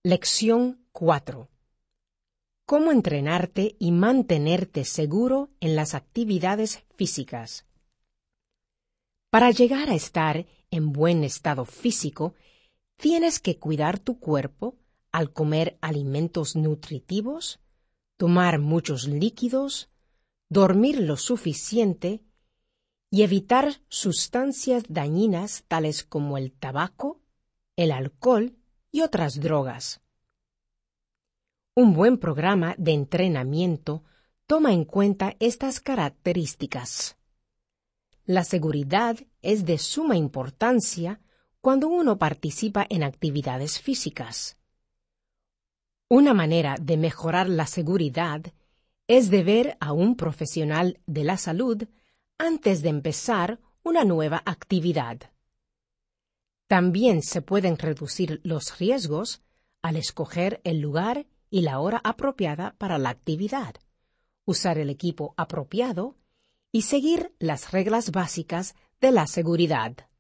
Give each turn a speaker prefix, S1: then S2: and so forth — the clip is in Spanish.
S1: Lección 4. ¿Cómo entrenarte y mantenerte seguro en las actividades físicas? Para llegar a estar en buen estado físico, tienes que cuidar tu cuerpo al comer alimentos nutritivos, tomar muchos líquidos, dormir lo suficiente y evitar sustancias dañinas tales como el tabaco, el alcohol y otras drogas. Un buen programa de entrenamiento toma en cuenta estas características. La seguridad es de suma importancia cuando uno participa en actividades físicas. Una manera de mejorar la seguridad es de ver a un profesional de la salud antes de empezar una nueva actividad. También se pueden reducir los riesgos al escoger el lugar y la hora apropiada para la actividad, usar el equipo apropiado y seguir las reglas básicas de la seguridad.